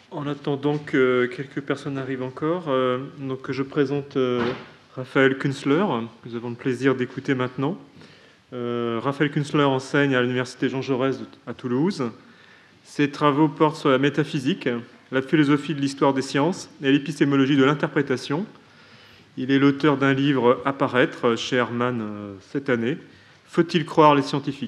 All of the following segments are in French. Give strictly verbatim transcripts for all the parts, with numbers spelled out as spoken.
En attendant que quelques personnes arrivent encore, euh, donc je présente euh, Raphaël Künzler, que nous avons le plaisir d'écouter maintenant. Euh, Raphaël Künzler enseigne à l'Université Jean Jaurès à Toulouse. Ses travaux portent sur la métaphysique, la philosophie de l'histoire des sciences et l'épistémologie de l'interprétation. Il est l'auteur d'un livre à paraître chez Hermann euh, cette année, « Faut-il croire les scientifiques ?»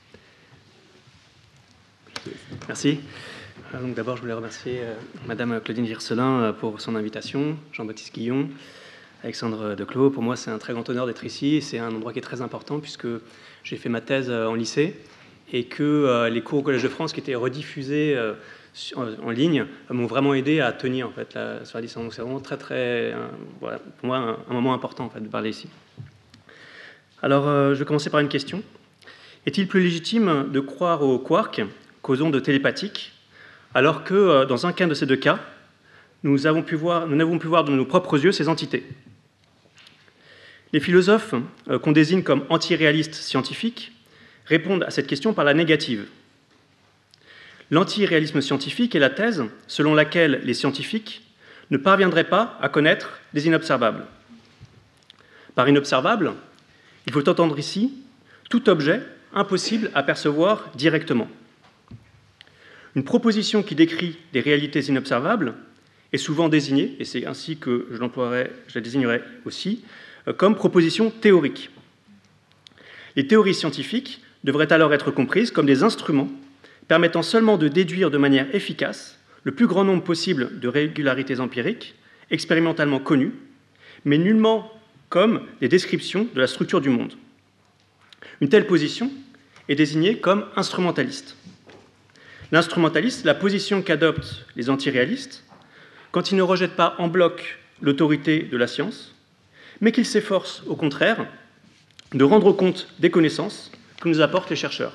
Merci. Donc d'abord, je voulais remercier euh, Madame Claudine Vircelin euh, pour son invitation, Jean-Baptiste Guillon, Alexandre Declos. Pour moi, c'est un très grand honneur d'être ici. C'est un endroit qui est très important puisque j'ai fait ma thèse euh, en lycée et que euh, les cours au Collège de France qui étaient rediffusés euh, sur, en ligne euh, m'ont vraiment aidé à tenir en fait, la, sur la licence. Donc c'est vraiment très, très, euh, voilà, pour moi, un, un moment important en fait, de parler ici. Alors, euh, je vais commencer par une question. Est-il plus légitime de croire aux quarks qu'aux ondes télépathiques, alors que, euh, dans un cas de ces deux cas, nous avons pu voir, nous n'avons pu voir de nos propres yeux ces entités? Les philosophes, euh, qu'on désigne comme antiréalistes scientifiques, répondent à cette question par la négative. L'antiréalisme scientifique est la thèse selon laquelle les scientifiques ne parviendraient pas à connaître les inobservables. Par inobservable, il faut entendre ici tout objet impossible à percevoir directement. Une proposition qui décrit des réalités inobservables est souvent désignée, et c'est ainsi que je l'emploierai, je la désignerai aussi, comme proposition théorique. Les théories scientifiques devraient alors être comprises comme des instruments permettant seulement de déduire de manière efficace le plus grand nombre possible de régularités empiriques, expérimentalement connues, mais nullement comme des descriptions de la structure du monde. Une telle position est désignée comme instrumentaliste. L'instrumentaliste, la position qu'adoptent les antiréalistes quand ils ne rejettent pas en bloc l'autorité de la science, mais qu'ils s'efforcent, au contraire, de rendre compte des connaissances que nous apportent les chercheurs.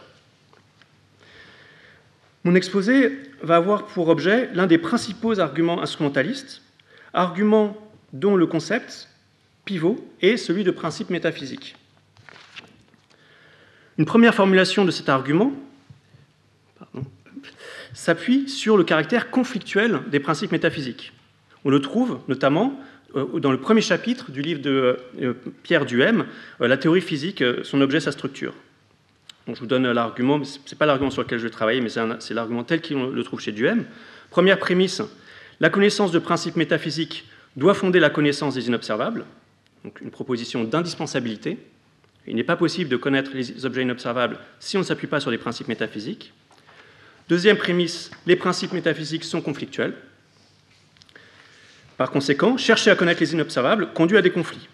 Mon exposé va avoir pour objet l'un des principaux arguments instrumentalistes, argument dont le concept pivot est celui de principe métaphysique. Une première formulation de cet argument pardon, s'appuie sur le caractère conflictuel des principes métaphysiques. On le trouve notamment dans le premier chapitre du livre de Pierre Duhem, La théorie physique, son objet, sa structure. Donc, je vous donne l'argument, ce n'est pas l'argument sur lequel je vais travailler, mais c'est l'argument tel qu'on le trouve chez Duhem. Première prémisse, la connaissance de principes métaphysiques doit fonder la connaissance des inobservables, donc une proposition d'indispensabilité. Il n'est pas possible de connaître les objets inobservables si on ne s'appuie pas sur les principes métaphysiques. Deuxième prémisse, les principes métaphysiques sont conflictuels. Par conséquent, chercher à connaître les inobservables conduit à des conflits.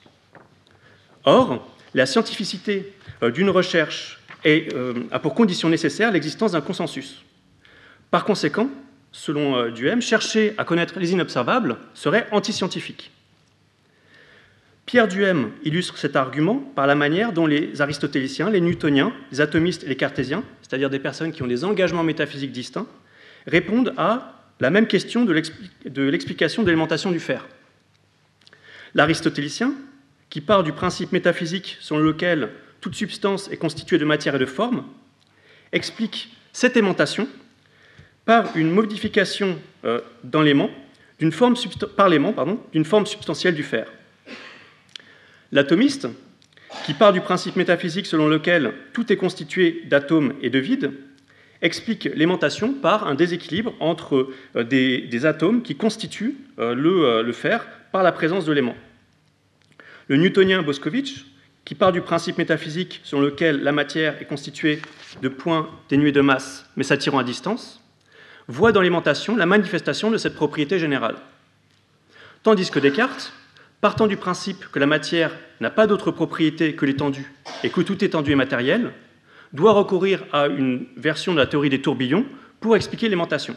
Or, la scientificité d'une recherche est, euh, a pour condition nécessaire l'existence d'un consensus. Par conséquent, selon euh, Duhem, chercher à connaître les inobservables serait antiscientifique. Pierre Duhem illustre cet argument par la manière dont les aristotéliciens, les newtoniens, les atomistes et les cartésiens, c'est-à-dire des personnes qui ont des engagements métaphysiques distincts, répondent à la même question de l'explication de l'élémentation du fer. L'aristotélicien, qui part du principe métaphysique selon lequel toute substance est constituée de matière et de forme, explique cette aimantation par une modification euh, dans l'aimant, d'une forme par l'aimant, pardon, d'une forme substantielle du fer. L'atomiste, qui part du principe métaphysique selon lequel tout est constitué d'atomes et de vide, explique l'aimantation par un déséquilibre entre euh, des, des atomes qui constituent euh, le, euh, le fer par la présence de l'aimant. Le newtonien Boscovich, qui part du principe métaphysique selon lequel la matière est constituée de points dénués de masse mais s'attirant à distance, voit dans l'aimantation la manifestation de cette propriété générale. Tandis que Descartes, partant du principe que la matière n'a pas d'autre propriété que l'étendue et que toute étendue est matérielle, doit recourir à une version de la théorie des tourbillons pour expliquer l'aimantation.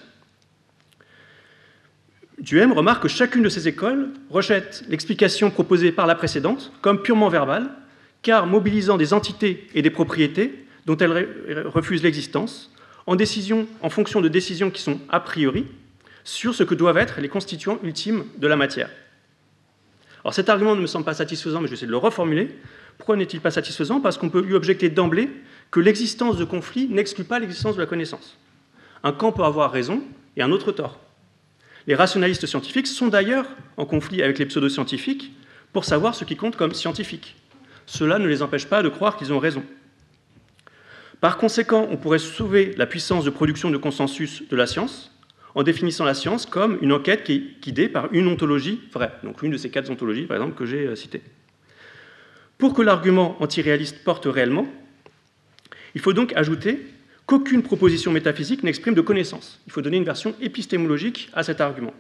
Duhem remarque que chacune de ces écoles rejette l'explication proposée par la précédente comme purement verbale, car mobilisant des entités et des propriétés dont elles refusent l'existence, en, décision, en fonction de décisions qui sont a priori sur ce que doivent être les constituants ultimes de la matière. Alors cet argument ne me semble pas satisfaisant, mais je vais essayer de le reformuler. Pourquoi n'est-il pas satisfaisant? Parce qu'on peut lui objecter d'emblée que l'existence de conflits n'exclut pas l'existence de la connaissance. Un camp peut avoir raison, et un autre tort. Les rationalistes scientifiques sont d'ailleurs en conflit avec les pseudo-scientifiques pour savoir ce qui compte comme scientifique. Cela ne les empêche pas de croire qu'ils ont raison. Par conséquent, on pourrait sauver la puissance de production de consensus de la science en définissant la science comme une enquête qui est guidée par une ontologie vraie, donc l'une de ces quatre ontologies, par exemple, que j'ai citées. Pour que l'argument antiréaliste porte réellement, il faut donc ajouter qu'aucune proposition métaphysique n'exprime de connaissance. Il faut donner une version épistémologique à cet argument.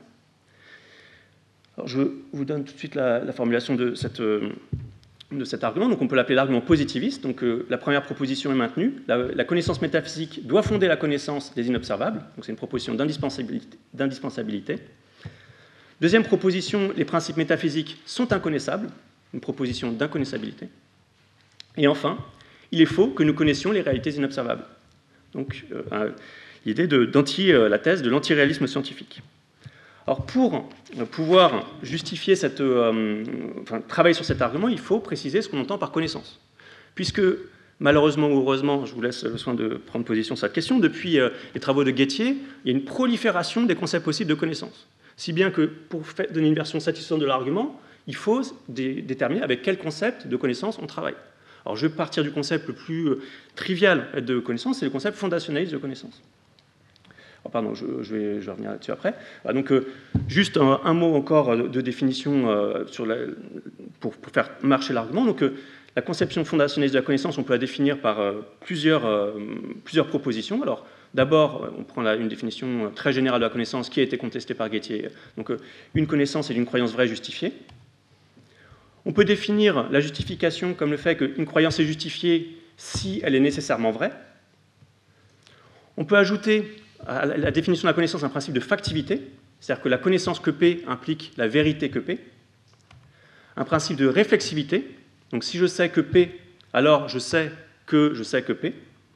Alors, je vous donne tout de suite la, la formulation de, cette, euh, de cet argument. Donc, on peut l'appeler l'argument positiviste. Donc, euh, la première proposition est maintenue. La, la connaissance métaphysique doit fonder la connaissance des inobservables. Donc, c'est une proposition d'indispensabilité, d'indispensabilité. Deuxième proposition, les principes métaphysiques sont inconnaissables. Une proposition d'inconnaissabilité. Et enfin, il est faux que nous connaissions les réalités inobservables. Donc, euh, l'idée de, d'anti, euh, la thèse de l'antiréalisme scientifique. Alors, pour euh, pouvoir justifier cette, euh, enfin, travailler sur cet argument, il faut préciser ce qu'on entend par connaissance. Puisque, malheureusement ou heureusement, je vous laisse le soin de prendre position sur cette question, depuis euh, les travaux de Gettier, il y a une prolifération des concepts possibles de connaissance. Si bien que, pour donner une version satisfaisante de l'argument, il faut dé- déterminer avec quel concept de connaissance on travaille. Alors, je vais partir du concept le plus euh, trivial de connaissance, c'est le concept fondationnaliste de connaissance. Oh, pardon, je, je, vais, je vais revenir là-dessus après. Ah, donc, euh, juste un, un mot encore de, de définition euh, sur la, pour, pour faire marcher l'argument. Donc, euh, la conception fondationnaliste de la connaissance, on peut la définir par euh, plusieurs, euh, plusieurs propositions. Alors, d'abord, on prend la, une définition très générale de la connaissance qui a été contestée par Gettier. Donc, euh, une connaissance est une croyance vraie justifiée. On peut définir la justification comme le fait qu'une croyance est justifiée si elle est nécessairement vraie. On peut ajouter à la définition de la connaissance un principe de factivité, c'est-à-dire que la connaissance que P implique la vérité que P. Un principe de réflexivité, donc si je sais que P, alors je sais que je sais que P.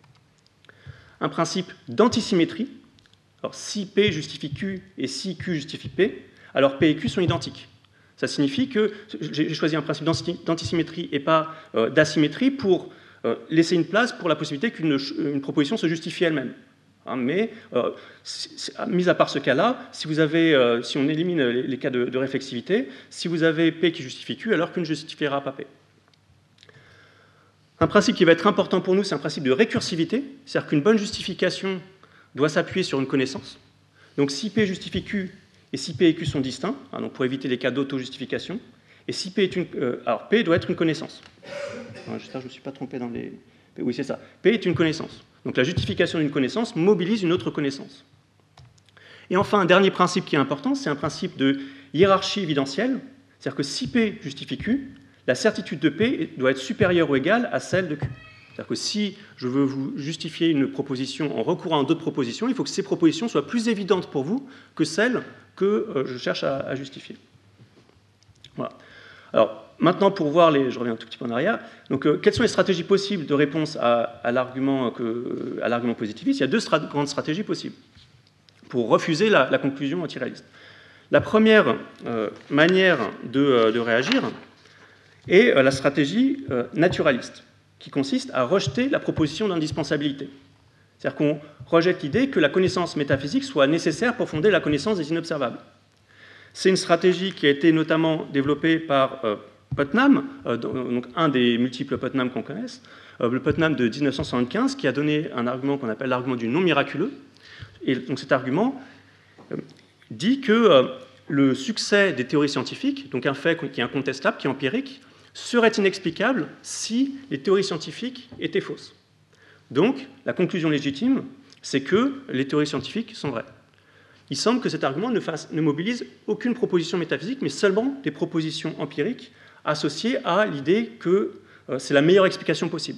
Un principe d'antisymétrie, alors si P justifie Q et si Q justifie P, alors P et Q sont identiques. Ça signifie que j'ai choisi un principe d'antisymétrie et pas euh, d'asymétrie pour euh, laisser une place pour la possibilité qu'une une proposition se justifie elle-même. Hein, mais, euh, mis à part ce cas-là, si, vous avez, euh, si on élimine les, les cas de, de réflexivité, si vous avez P qui justifie Q, alors Q ne justifiera pas P. Un principe qui va être important pour nous, c'est un principe de récursivité, c'est-à-dire qu'une bonne justification doit s'appuyer sur une connaissance. Donc si P justifie Q, et si P et Q sont distincts, hein, donc pour éviter les cas d'auto-justification, et si P est une... Euh, alors, P doit être une connaissance. Alors, j'espère que je ne me suis pas trompé dans les... Oui, c'est ça. P est une connaissance. Donc, la justification d'une connaissance mobilise une autre connaissance. Et enfin, un dernier principe qui est important, c'est un principe de hiérarchie évidentielle, c'est-à-dire que si P justifie Q, la certitude de P doit être supérieure ou égale à celle de Q. C'est-à-dire que si je veux vous justifier une proposition en recourant à d'autres propositions, il faut que ces propositions soient plus évidentes pour vous que celles que euh, je cherche à, à justifier. Voilà. Alors, maintenant, pour voir les... Je reviens un tout petit peu en arrière. Donc, euh, quelles sont les stratégies possibles de réponse à, à l'argument que, à l'argument positiviste? Il y a deux strat grandes stratégies possibles pour refuser la, la conclusion antiréaliste. La première euh, manière de, euh, de réagir est euh, la stratégie euh, naturaliste, qui consiste à rejeter la proposition d'indispensabilité. C'est-à-dire qu'on rejette l'idée que la connaissance métaphysique soit nécessaire pour fonder la connaissance des inobservables. C'est une stratégie qui a été notamment développée par euh, Putnam, euh, donc un des multiples Putnam qu'on connaisse, euh, le Putnam de mille neuf cent soixante-quinze, qui a donné un argument qu'on appelle l'argument du non miraculeux. Et donc cet argument euh, dit que euh, le succès des théories scientifiques, donc un fait qui est incontestable, qui est empirique, serait inexplicable si les théories scientifiques étaient fausses. Donc, la conclusion légitime, c'est que les théories scientifiques sont vraies. Il semble que cet argument ne, fasse, ne mobilise aucune proposition métaphysique, mais seulement des propositions empiriques associées à l'idée que euh, c'est la meilleure explication possible.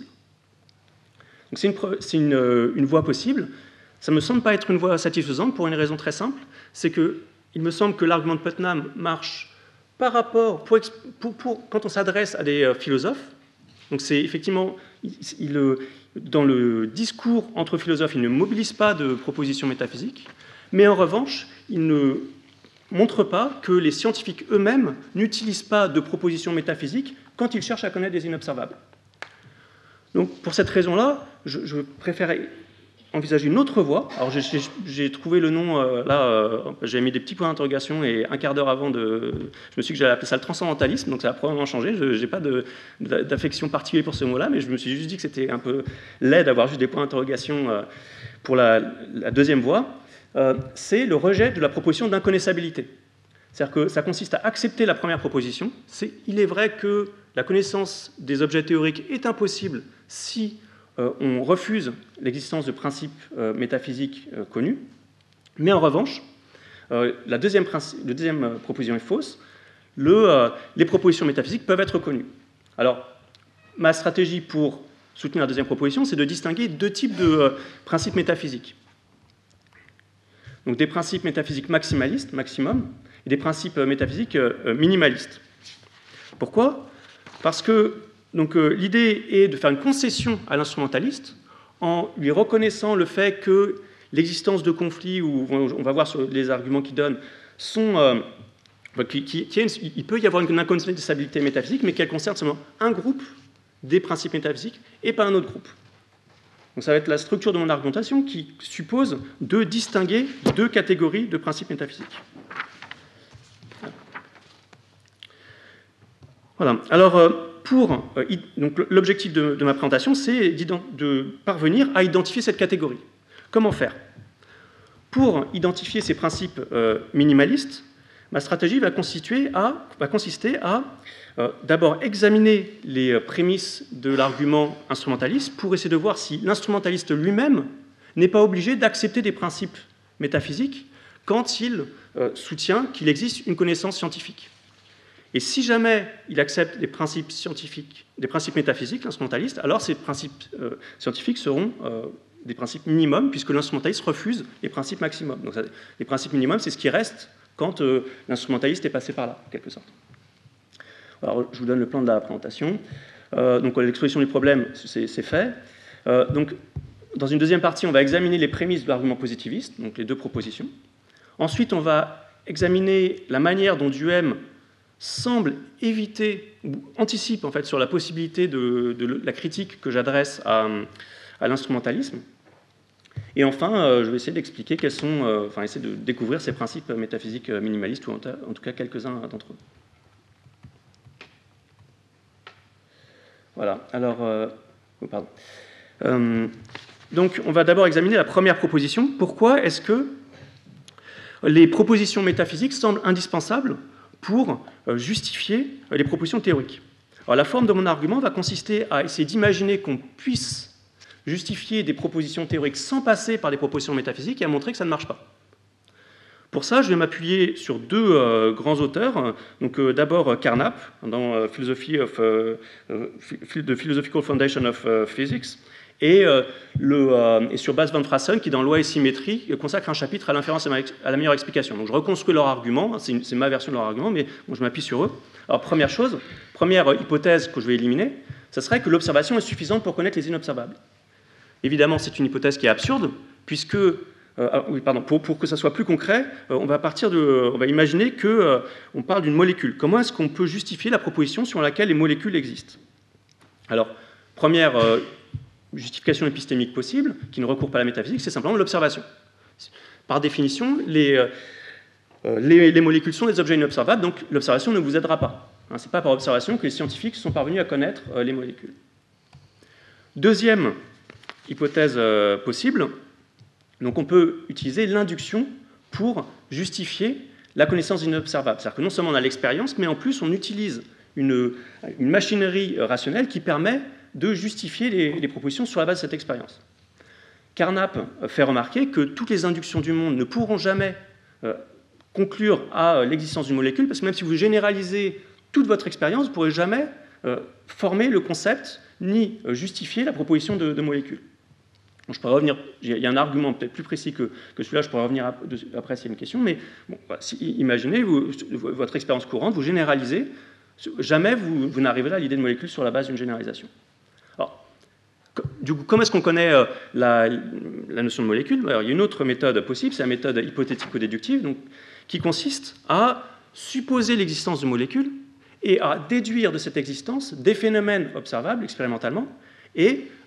Donc, c'est une, c'est une, euh, une voie possible. Ça ne me semble pas être une voie satisfaisante pour une raison très simple, c'est qu'il me semble que l'argument de Putnam marche par rapport, pour, pour, pour, quand on s'adresse à des euh, philosophes. Donc c'est effectivement, il, il, dans le discours entre philosophes, il ne mobilise pas de propositions métaphysiques, mais en revanche, il ne montre pas que les scientifiques eux-mêmes n'utilisent pas de propositions métaphysiques quand ils cherchent à connaître des inobservables. Donc pour cette raison-là, je, je préfère envisager une autre voie. Alors j'ai trouvé le nom, euh, là, euh, j'ai mis des petits points d'interrogation et un quart d'heure avant, de, je me suis dit que j'allais appeler ça le transcendantalisme, donc ça a probablement changé. Je n'ai pas d'affection particulière pour ce mot-là, mais je me suis juste dit que c'était un peu laid d'avoir juste des points d'interrogation euh, pour la, la deuxième voie. Euh, c'est le rejet de la proposition d'inconnaissabilité. C'est-à-dire que ça consiste à accepter la première proposition. C'est, il est vrai que la connaissance des objets théoriques est impossible si euh, on refuse l'existence de principes euh, métaphysiques euh, connus. Mais en revanche, euh, la deuxième, principe, la deuxième euh, proposition est fausse. Le, euh, les propositions métaphysiques peuvent être connues. Alors, ma stratégie pour soutenir la deuxième proposition, c'est de distinguer deux types de euh, principes métaphysiques. Donc des principes métaphysiques maximalistes, maximum, et des principes métaphysiques euh, minimalistes. Pourquoi ? Parce que donc, euh, l'idée est de faire une concession à l'instrumentaliste en lui reconnaissant le fait que l'existence de conflits, ou on va voir sur les arguments qu'il donne, sont, euh, qui, qui, qui une, il peut y avoir une incontestabilité métaphysique, mais qu'elle concerne seulement un groupe des principes métaphysiques et pas un autre groupe. Donc ça va être la structure de mon argumentation qui suppose de distinguer deux catégories de principes métaphysiques. Voilà. Alors, pour, donc l'objectif de, de ma présentation, c'est de parvenir à identifier cette catégorie. Comment faire ? Pour identifier ces principes euh, minimalistes, ma stratégie va, constituer à, va consister à euh, d'abord examiner les prémices de l'argument instrumentaliste pour essayer de voir si l'instrumentaliste lui-même n'est pas obligé d'accepter des principes métaphysiques quand il euh, soutient qu'il existe une connaissance scientifique. Et si jamais il accepte des principes scientifiques, des principes métaphysiques, l'instrumentaliste, alors ces principes euh, scientifiques seront euh, des principes minimums, puisque l'instrumentaliste refuse les principes maximums. Donc ça, les principes minimums, c'est ce qui reste quand euh, l'instrumentaliste est passé par là, en quelque sorte. Alors, je vous donne le plan de la présentation. Euh, donc, l'exposition du problème, c'est fait. Euh, donc, dans une deuxième partie, on va examiner les prémices de l'argument positiviste, donc les deux propositions. Ensuite, on va examiner la manière dont Duhem semble éviter, ou anticipe en fait sur la possibilité de, de la critique que j'adresse à, à l'instrumentalisme. Et enfin, euh, je vais essayer d'expliquer quels sont, euh, enfin, essayer de découvrir ces principes métaphysiques minimalistes, ou en, en tout cas quelques-uns d'entre eux. Voilà, alors, euh, oh, pardon. Euh, donc, on va d'abord examiner la première proposition. Pourquoi est-ce que les propositions métaphysiques semblent indispensables pour justifier les propositions théoriques? Alors, la forme de mon argument va consister à essayer d'imaginer qu'on puisse justifier des propositions théoriques sans passer par des propositions métaphysiques et à montrer que ça ne marche pas. Pour ça, je vais m'appuyer sur deux euh, grands auteurs. Donc, euh, d'abord, Carnap, dans euh, Philosophy of, euh, The Philosophical Foundation of uh, Physics, et, euh, le, euh, et sur Bas van Fraassen, qui, dans Loi et symétrie, consacre un chapitre à l'inférence à la meilleure explication. Donc, je reconstruis leur argument, c'est ma version de leur argument, mais bon, je m'appuie sur eux. Alors, première chose, première hypothèse que je vais éliminer, ce serait que l'observation est suffisante pour connaître les inobservables. Évidemment, c'est une hypothèse qui est absurde, puisque Euh, ah, oui, pardon, pour, pour que ça soit plus concret, euh, on va partir de, on va imaginer que euh, on parle d'une molécule. Comment est-ce qu'on peut justifier la proposition sur laquelle les molécules existent? Alors, première euh, justification épistémique possible, qui ne recourt pas à la métaphysique, c'est simplement l'observation. Par définition, les, euh, les, les molécules sont des objets inobservables, donc l'observation ne vous aidera pas. Hein, ce n'est pas par observation que les scientifiques sont parvenus à connaître euh, les molécules. Deuxième hypothèse euh, possible, donc on peut utiliser l'induction pour justifier la connaissance inobservable. C'est-à-dire que non seulement on a l'expérience, mais en plus on utilise une, une machinerie rationnelle qui permet de justifier les, les propositions sur la base de cette expérience. Carnap fait remarquer que toutes les inductions du monde ne pourront jamais euh, conclure à l'existence d'une molécule, parce que même si vous généralisez toute votre expérience, vous ne pourrez jamais euh, former le concept ni justifier la proposition de, de molécules. Je pourrais revenir, il y a un argument peut-être plus précis que, que celui-là, je pourrais revenir après s'il y a une question, mais bon, si, imaginez vous, votre expérience courante, vous généralisez, jamais vous, vous n'arriverez à l'idée de molécule sur la base d'une généralisation. Alors, du coup, comment est-ce qu'on connaît la, la notion de molécule? Alors, il y a une autre méthode possible, c'est la méthode hypothético-déductive, donc, qui consiste à supposer l'existence de molécules et à déduire de cette existence des phénomènes observables expérimentalement et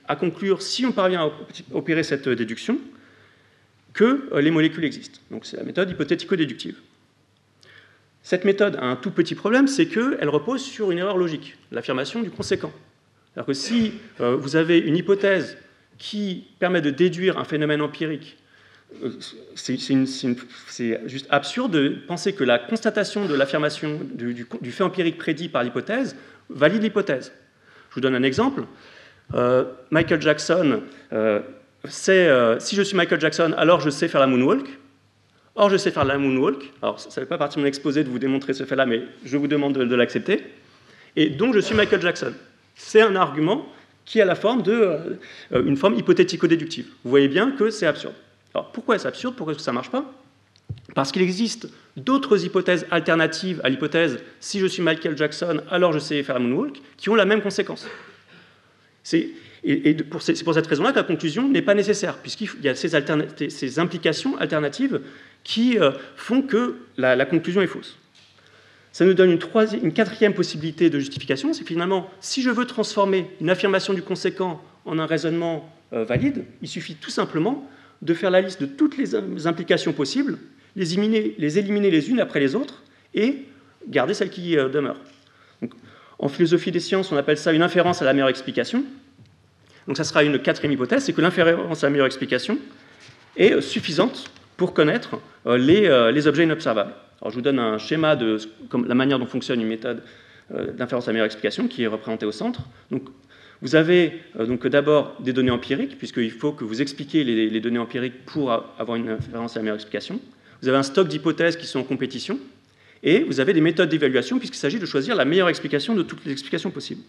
à conclure, si on parvient à opérer cette déduction, que les molécules existent. Donc c'est la méthode hypothético-déductive. Cette méthode a un tout petit problème, c'est qu'elle repose sur une erreur logique, l'affirmation du conséquent. C'est-à-dire que si euh, vous avez une hypothèse qui permet de déduire un phénomène empirique, euh, c'est juste absurde de penser que la constatation de l'affirmation du, du, du fait empirique prédit par l'hypothèse valide l'hypothèse. Je vous donne un exemple. Euh, Michael Jackson, euh, c'est, euh, si je suis Michael Jackson, alors je sais faire la moonwalk. Or, je sais faire la moonwalk. Alors, ça ne fait pas partie de mon exposé de vous démontrer ce fait-là, mais je vous demande de, de l'accepter. Et donc, je suis Michael Jackson. C'est un argument qui a la forme de, euh, une forme hypothético-déductive. Vous voyez bien que c'est absurde. Alors, pourquoi est-ce absurde? Pourquoi est-ce que ça ne marche pas? Parce qu'il existe d'autres hypothèses alternatives à l'hypothèse « si je suis Michael Jackson, alors je sais faire la moonwalk » qui ont la même conséquence. C'est, et et pour, c'est pour cette raison-là que la conclusion n'est pas nécessaire, puisqu'il y a ces, ces implications alternatives qui euh, font que la, la conclusion est fausse. Ça nous donne une, troisième, une quatrième possibilité de justification, c'est finalement, si je veux transformer une affirmation du conséquent en un raisonnement euh, valide, il suffit tout simplement de faire la liste de toutes les implications possibles, les éliminer les, éliminer les unes après les autres, et garder celles qui euh, demeurent. Donc, en philosophie des sciences, on appelle ça une inférence à la meilleure explication. Donc ça sera une quatrième hypothèse, c'est que l'inférence à la meilleure explication est suffisante pour connaître euh, les, euh, les objets inobservables. Alors je vous donne un schéma de comme, la manière dont fonctionne une méthode euh, d'inférence à la meilleure explication qui est représentée au centre. Donc, vous avez euh, donc d'abord des données empiriques, puisqu'il faut que vous expliquiez les, les données empiriques pour avoir une inférence à la meilleure explication. Vous avez un stock d'hypothèses qui sont en compétition, et vous avez des méthodes d'évaluation, puisqu'il s'agit de choisir la meilleure explication de toutes les explications possibles.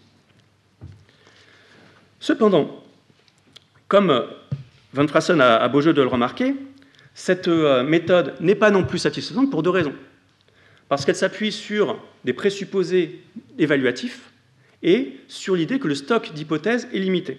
Cependant, comme Van Fraassen a, a beau jeu de le remarquer, cette euh, méthode n'est pas non plus satisfaisante pour deux raisons. Parce qu'elle s'appuie sur des présupposés évaluatifs et sur l'idée que le stock d'hypothèses est limité.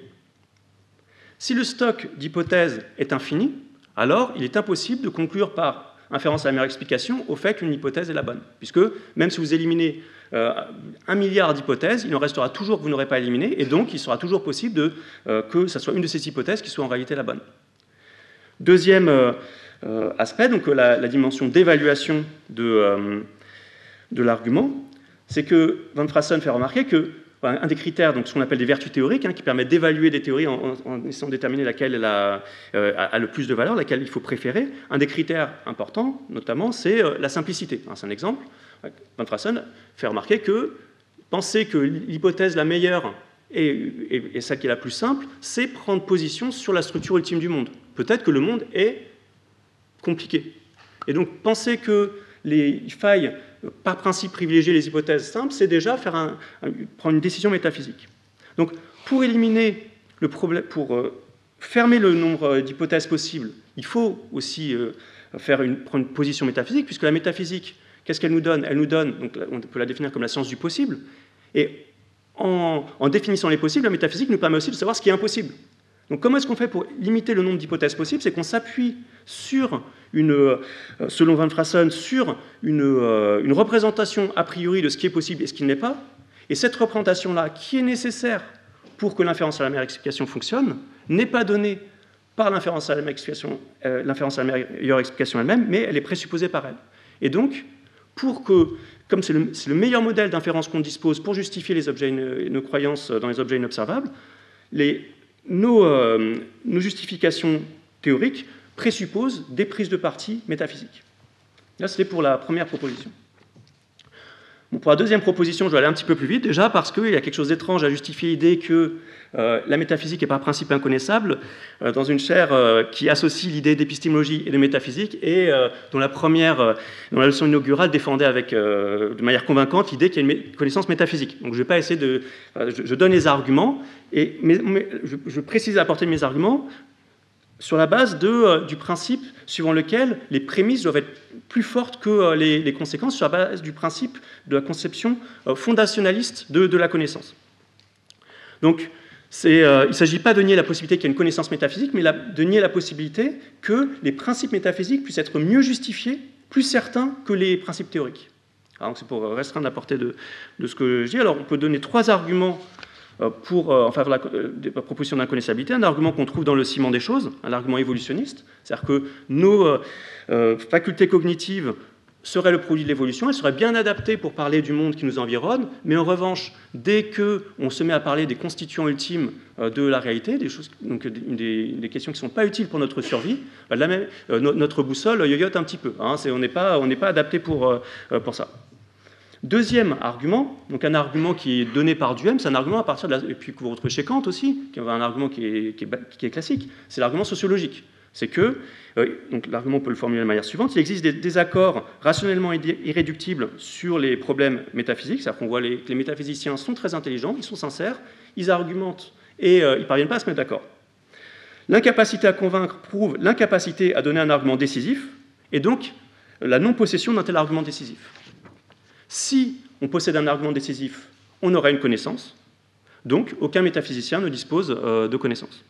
Si le stock d'hypothèses est infini, alors il est impossible de conclure par inférence à la meilleure explication au fait qu'une hypothèse est la bonne. Puisque même si vous éliminez euh, un milliard d'hypothèses, il en restera toujours que vous n'aurez pas éliminé, et donc il sera toujours possible de, euh, que ce soit une de ces hypothèses qui soit en réalité la bonne. Deuxième euh, euh, aspect, donc la, la dimension d'évaluation de, euh, de l'argument, c'est que Van Fraassen fait remarquer que un des critères, donc ce qu'on appelle des vertus théoriques, hein, qui permettent d'évaluer des théories en, en, en essayant de déterminer laquelle elle a, euh, a, a le plus de valeur, laquelle il faut préférer. Un des critères importants, notamment, c'est euh, la simplicité. Hein, c'est un exemple. Van Fraassen fait remarquer que penser que l'hypothèse la meilleure et, et, et celle qui est la plus simple, c'est prendre position sur la structure ultime du monde. Peut-être que le monde est compliqué. Et donc, penser que les failles, par principe, privilégier les hypothèses simples, c'est déjà faire un, un, prendre une décision métaphysique. Donc, pour éliminer le problème, pour euh, fermer le nombre d'hypothèses possibles, il faut aussi euh, faire une, prendre une position métaphysique, puisque la métaphysique, qu'est-ce qu'elle nous donne? Elle nous donne, donc, on peut la définir comme la science du possible, et en, en définissant les possibles, la métaphysique nous permet aussi de savoir ce qui est impossible. Donc, comment est-ce qu'on fait pour limiter le nombre d'hypothèses possibles? C'est qu'on s'appuie sur une, selon Van Fraassen, sur une, une représentation a priori de ce qui est possible et ce qui ne l'est pas. Et cette représentation-là, qui est nécessaire pour que l'inférence à la meilleure explication fonctionne, n'est pas donnée par l'inférence à la meilleure explication, euh, l'inférence à la meilleure explication elle-même, mais elle est présupposée par elle. Et donc, pour que, comme c'est le, c'est le meilleur modèle d'inférence qu'on dispose pour justifier les objets, nos croyances dans les objets inobservables, les, nos, euh, nos justifications théoriques présupposent des prises de parti métaphysiques. Là, c'était pour la première proposition. Bon, pour la deuxième proposition, je vais aller un petit peu plus vite, déjà parce qu'il y a quelque chose d'étrange à justifier l'idée que euh, la métaphysique est par principe inconnaissable, euh, dans une chaire euh, qui associe l'idée d'épistémologie et de métaphysique, et euh, dont la première, euh, dont la leçon inaugurale défendait avec, euh, de manière convaincante l'idée qu'il y a une connaissance métaphysique. Donc je ne vais pas essayer de... Euh, je, je donne les arguments, et mais, mais je, je précise la portée de mes arguments sur la base de, euh, du principe suivant lequel les prémices doivent être plus fortes que euh, les, les conséquences, sur la base du principe de la conception euh, fondationaliste de, de la connaissance. Donc, euh, il ne s'agit pas de nier la possibilité qu'il y ait une connaissance métaphysique, mais la, de nier la possibilité que les principes métaphysiques puissent être mieux justifiés, plus certains que les principes théoriques. Alors, c'est pour restreindre la portée de, de ce que je dis. Alors, on peut donner trois arguments pour, en faveur de la, de la proposition d'inconnaissabilité, un argument qu'on trouve dans le ciment des choses, un argument évolutionniste, c'est-à-dire que nos euh, facultés cognitives seraient le produit de l'évolution, elles seraient bien adaptées pour parler du monde qui nous environne, mais en revanche, dès qu'on se met à parler des constituants ultimes euh, de la réalité, des, choses, donc, des, des questions qui ne sont pas utiles pour notre survie, euh, la même, euh, no, notre boussole yoyote un petit peu. Hein, c'est, on n'est pas, on n'est pas adapté pour, euh, pour ça. Deuxième argument, donc un argument qui est donné par Duhem, c'est un argument à partir de la, et puis que vous retrouvez chez Kant aussi, qui est un argument qui est, qui est, qui est classique, c'est l'argument sociologique. C'est que, euh, donc l'argument peut le formuler de la manière suivante, il existe des désaccords rationnellement irréductibles sur les problèmes métaphysiques, c'est-à-dire qu'on voit les, que les métaphysiciens sont très intelligents, ils sont sincères, ils argumentent et euh, ils ne parviennent pas à se mettre d'accord. L'incapacité à convaincre prouve l'incapacité à donner un argument décisif, et donc la non-possession d'un tel argument décisif. Si on possède un argument décisif, on aura une connaissance, donc aucun métaphysicien ne dispose euh, de connaissance.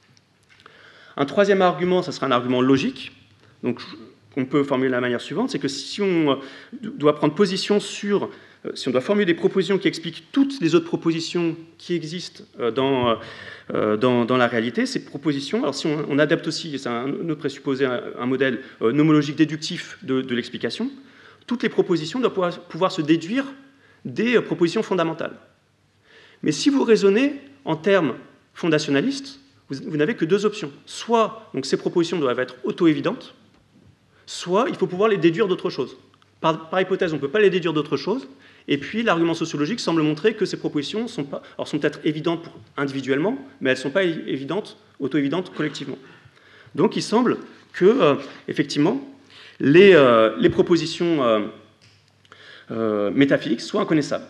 Un troisième argument, ça sera un argument logique, donc on peut formuler de la manière suivante, c'est que si on doit prendre position sur, si on doit formuler des propositions qui expliquent toutes les autres propositions qui existent dans, dans, dans la réalité, ces propositions, alors si on, on adapte aussi, c'est un autre présupposé, un, un modèle nomologique déductif de, de l'explication, toutes les propositions doivent pouvoir, pouvoir se déduire des propositions fondamentales. Mais si vous raisonnez en termes fondationalistes, vous, vous n'avez que deux options. Soit donc, ces propositions doivent être auto-évidentes, soit il faut pouvoir les déduire d'autre chose. Par, par hypothèse, on ne peut pas les déduire d'autre chose, et puis l'argument sociologique semble montrer que ces propositions sont, pas, alors, sont peut-être évidentes pour, individuellement, mais elles ne sont pas évidentes, auto-évidentes collectivement. Donc il semble que, euh, effectivement, les, euh, les propositions euh, euh, métaphysiques soient inconnaissables.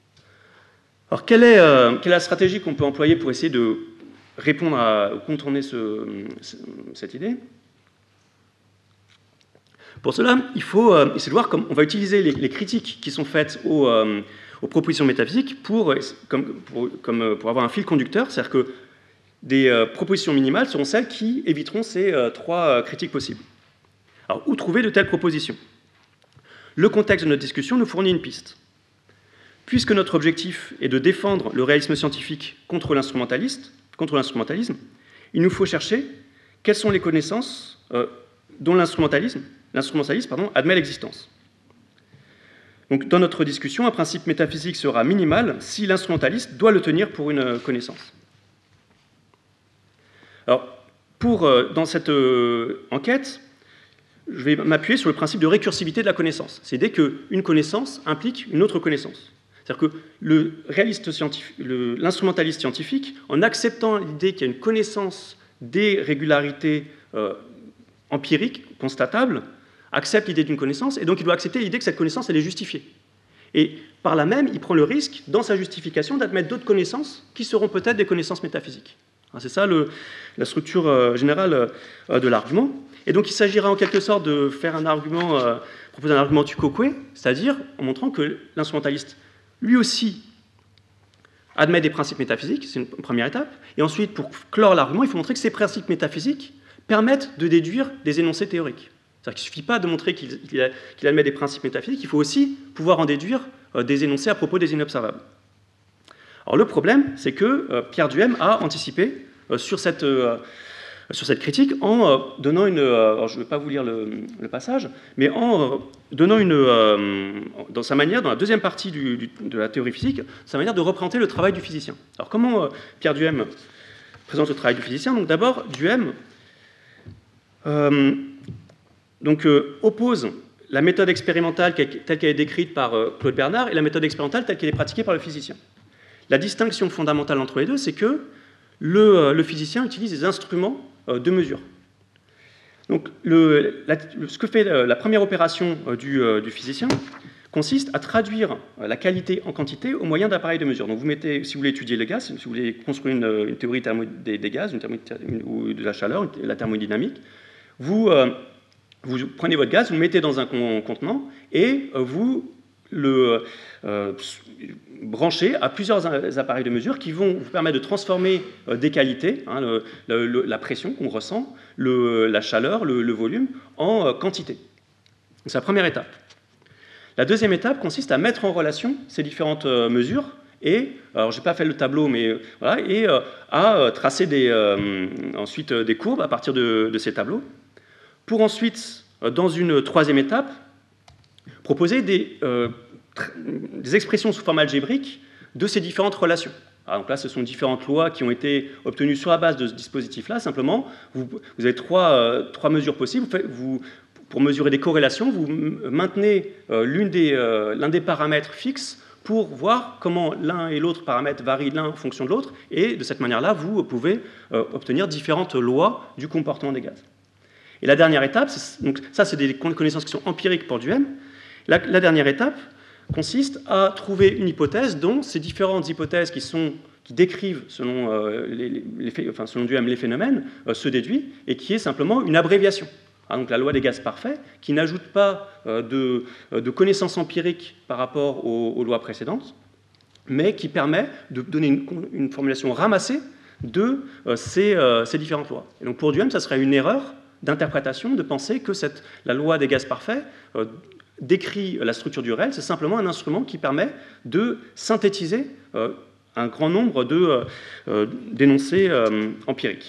Alors quelle est, euh, quelle est la stratégie qu'on peut employer pour essayer de répondre à contourner ce, cette idée? Pour cela, il faut euh, essayer de voir comment on va utiliser les, les critiques qui sont faites aux, euh, aux propositions métaphysiques pour, comme, pour, comme, pour avoir un fil conducteur, c'est-à-dire que des euh, propositions minimales seront celles qui éviteront ces euh, trois euh, critiques possibles. Alors, où trouver de telles propositions? Le contexte de notre discussion nous fournit une piste. Puisque notre objectif est de défendre le réalisme scientifique contre l'instrumentaliste, contre l'instrumentalisme, il nous faut chercher quelles sont les connaissances euh, dont l'instrumentalisme, l'instrumentaliste pardon, admet l'existence. Donc, dans notre discussion, un principe métaphysique sera minimal si l'instrumentaliste doit le tenir pour une connaissance. Alors, pour, euh, dans cette euh, enquête, je vais m'appuyer sur le principe de récursivité de la connaissance. C'est l'idée qu'une connaissance implique une autre connaissance. C'est-à-dire que le réaliste scientifique, le, l'instrumentaliste scientifique, en acceptant l'idée qu'il y a une connaissance des régularités euh, empiriques, constatables, accepte l'idée d'une connaissance, et donc il doit accepter l'idée que cette connaissance, elle est justifiée. Et par là même, il prend le risque, dans sa justification, d'admettre d'autres connaissances qui seront peut-être des connaissances métaphysiques. C'est ça le, la structure euh, générale euh, de l'argument. Et donc il s'agira en quelque sorte de faire un argument, euh, proposer un argument tu quoque, c'est-à-dire en montrant que l'instrumentaliste, lui aussi, admet des principes métaphysiques, c'est une première étape, et ensuite, pour clore l'argument, il faut montrer que ces principes métaphysiques permettent de déduire des énoncés théoriques. C'est-à-dire qu'il ne suffit pas de montrer qu'il, qu'il admet des principes métaphysiques, il faut aussi pouvoir en déduire euh, des énoncés à propos des inobservables. Alors le problème, c'est que euh, Pierre Duhem a anticipé euh, sur, cette, euh, sur cette critique en euh, donnant une... Euh, alors je ne vais pas vous lire le, le passage, mais en euh, donnant une... Euh, dans sa manière, dans la deuxième partie du, du, de la théorie physique, sa manière de représenter le travail du physicien. Alors comment euh, Pierre Duhem présente le travail du physicien? Donc d'abord, Duhem euh, donc, euh, oppose la méthode expérimentale telle qu'elle est décrite par euh, Claude Bernard et la méthode expérimentale telle qu'elle est pratiquée par le physicien. La distinction fondamentale entre les deux, c'est que le, le physicien utilise des instruments de mesure. Donc, le, la, ce que fait la première opération du, du physicien consiste à traduire la qualité en quantité au moyen d'appareils de mesure. Donc, vous mettez, si vous voulez étudier les gaz, si vous voulez construire une, une théorie thermo, des, des gaz, une thermo, une, ou de la chaleur, une, la thermodynamique, vous, euh, vous prenez votre gaz, vous le mettez dans un contenant et vous le euh, brancher à plusieurs appareils de mesure qui vont vous permettre de transformer euh, des qualités, hein, le, le, la pression qu'on ressent, le, la chaleur, le, le volume, en euh, quantité. C'est la première étape. La deuxième étape consiste à mettre en relation ces différentes euh, mesures et, alors je n'ai pas fait le tableau, mais voilà, et euh, a tracé des, euh, ensuite des courbes à partir de, de ces tableaux, pour ensuite, dans une troisième étape, proposer des, euh, des expressions sous forme algébrique de ces différentes relations. Alors donc là, ce sont différentes lois qui ont été obtenues sur la base de ce dispositif-là. Simplement, vous, vous avez trois, euh, trois mesures possibles. Vous faites, vous, pour mesurer des corrélations, vous maintenez euh, l'une des, euh, l'un des paramètres fixes pour voir comment l'un et l'autre paramètre varient l'un en fonction de l'autre. Et de cette manière-là, vous pouvez euh, obtenir différentes lois du comportement des gaz. Et la dernière étape, donc ça, c'est des connaissances qui sont empiriques pour du M. La, la dernière étape consiste à trouver une hypothèse dont ces différentes hypothèses qui, sont, qui décrivent, selon, euh, les, les, enfin, selon du M, les phénomènes, euh, se déduit, et qui est simplement une abréviation. Ah, donc la loi des gaz parfaits, qui n'ajoute pas euh, de, de connaissances empiriques par rapport aux, aux lois précédentes, mais qui permet de donner une, une formulation ramassée de euh, ces, euh, ces différentes lois. Et donc pour du M, ça serait une erreur d'interprétation de penser que cette, la loi des gaz parfaits euh, décrit la structure du réel. C'est simplement un instrument qui permet de synthétiser euh, un grand nombre de, euh, d'énoncés euh, empiriques.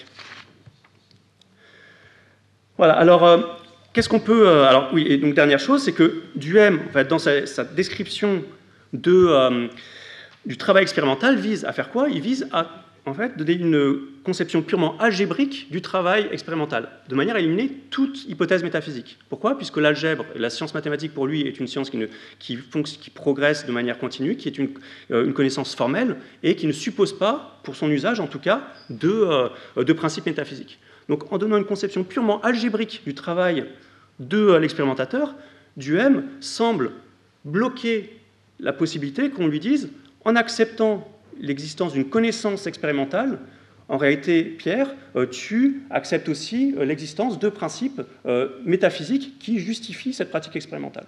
Voilà, alors, euh, qu'est-ce qu'on peut... Euh, alors, oui, et donc, dernière chose, c'est que du M, en fait, dans sa, sa description de, euh, du travail expérimental, vise à faire quoi? Il vise à, en fait, donner une conception purement algébrique du travail expérimental, de manière à éliminer toute hypothèse métaphysique. Pourquoi? Puisque l'algèbre, la science mathématique pour lui, est une science qui, ne, qui, qui progresse de manière continue, qui est une, euh, une connaissance formelle, et qui ne suppose pas, pour son usage en tout cas, de, euh, de principes métaphysiques. Donc en donnant une conception purement algébrique du travail de euh, l'expérimentateur, du M semble bloquer la possibilité qu'on lui dise, en acceptant l'existence d'une connaissance expérimentale, en réalité, Pierre, euh, tu acceptes aussi euh, l'existence de principes euh, métaphysiques qui justifient cette pratique expérimentale.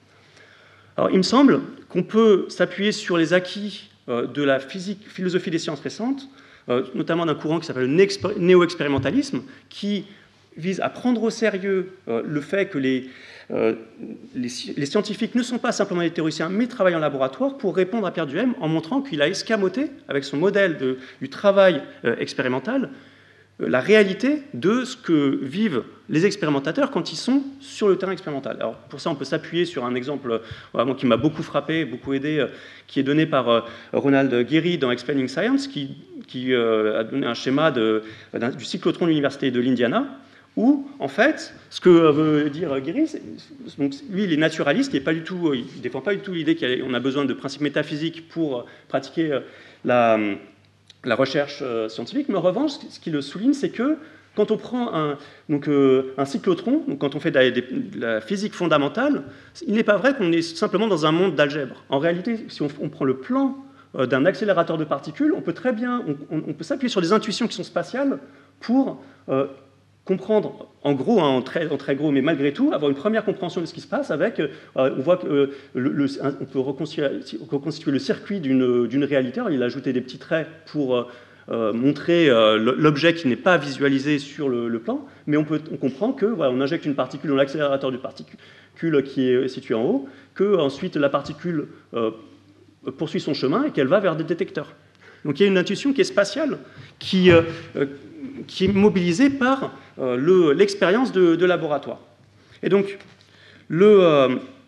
Alors, il me semble qu'on peut s'appuyer sur les acquis euh, de la physique, philosophie des sciences récentes, euh, notamment d'un courant qui s'appelle le néo-expérimentalisme, qui vise à prendre au sérieux euh, le fait que les, euh, les, les scientifiques ne sont pas simplement des théoriciens, mais travaillent en laboratoire pour répondre à Pierre Duhem en montrant qu'il a escamoté, avec son modèle de, du travail euh, expérimental, euh, la réalité de ce que vivent les expérimentateurs quand ils sont sur le terrain expérimental. Alors, pour ça, on peut s'appuyer sur un exemple vraiment qui m'a beaucoup frappé, beaucoup aidé, euh, qui est donné par euh, Ronald Geary dans Explaining Science, qui, qui euh, a donné un schéma de, du cyclotron de l'Université de l'Indiana, où, en fait, ce que veut dire Geary, donc, lui, il est naturaliste, il ne défend pas du tout l'idée qu'on a besoin de principes métaphysiques pour pratiquer la, la recherche scientifique, mais en revanche, ce qu'il souligne, c'est que quand on prend un, donc, euh, un cyclotron, donc quand on fait de la, de la physique fondamentale, il n'est pas vrai qu'on est simplement dans un monde d'algèbre. En réalité, si on, on prend le plan euh, d'un accélérateur de particules, on peut très bien, on, on peut s'appuyer sur des intuitions qui sont spatiales pour euh, comprendre, en gros, hein, en, très, en très gros, mais malgré tout, avoir une première compréhension de ce qui se passe avec, euh, on voit qu'on euh, peut reconstituer, reconstituer le circuit d'une réalité. Alors, il a ajouté des petits traits pour euh, euh, montrer euh, l'objet qui n'est pas visualisé sur le, le plan, mais on, peut, on comprend que voilà, on injecte une particule dans l'accélérateur de particules qui est situé en haut, que ensuite la particule euh, poursuit son chemin et qu'elle va vers des détecteurs. Donc il y a une intuition qui est spatiale, qui, euh, qui est mobilisée par euh, l'expérience de, de laboratoire. Et donc, le, euh,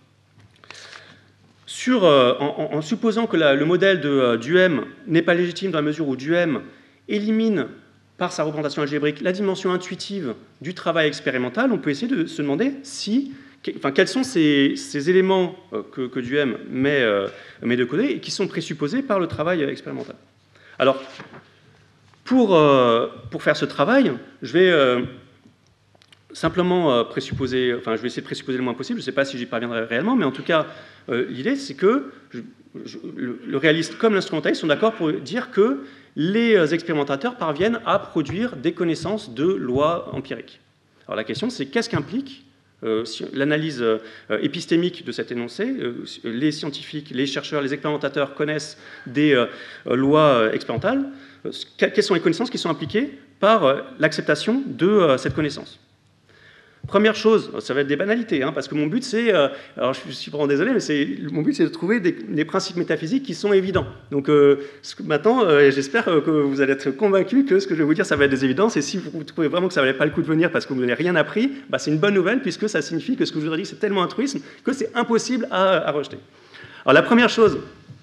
sur, euh, en, en supposant que la, le modèle de euh, Duhem n'est pas légitime dans la mesure où Duhem élimine par sa représentation algébrique la dimension intuitive du travail expérimental, on peut essayer de se demander si, enfin, quels sont ces, ces éléments euh, que, que Duhem met, euh, met de côté et qui sont présupposés par le travail expérimental. Alors, pour, euh, pour faire ce travail, je vais euh, simplement euh, présupposer, enfin, je vais essayer de présupposer le moins possible, je ne sais pas si j'y parviendrai réellement, mais en tout cas, euh, l'idée, c'est que je, je, le, le réaliste comme l'instrumentaliste sont d'accord pour dire que les expérimentateurs parviennent à produire des connaissances de lois empiriques. Alors, la question, c'est qu'est-ce qu'implique Euh, l'analyse euh, épistémique de cet énoncé? Euh, les scientifiques, les chercheurs, les expérimentateurs connaissent des euh, lois euh, expérimentales. Euh, quelles sont les connaissances qui sont impliquées par euh, l'acceptation de euh, cette connaissance? Première chose, ça va être des banalités, hein, parce que mon but c'est, euh, alors je suis vraiment désolé, mais c'est, mon but c'est de trouver des, des principes métaphysiques qui sont évidents. Donc euh, ce que, maintenant, euh, j'espère que vous allez être convaincus que ce que je vais vous dire, ça va être des évidences, et si vous trouvez vraiment que ça ne valait pas le coup de venir parce que vous n'avez rien appris, bah, c'est une bonne nouvelle, puisque ça signifie que ce que je vous ai dit, c'est tellement un truisme que c'est impossible à, à rejeter. Alors la première chose,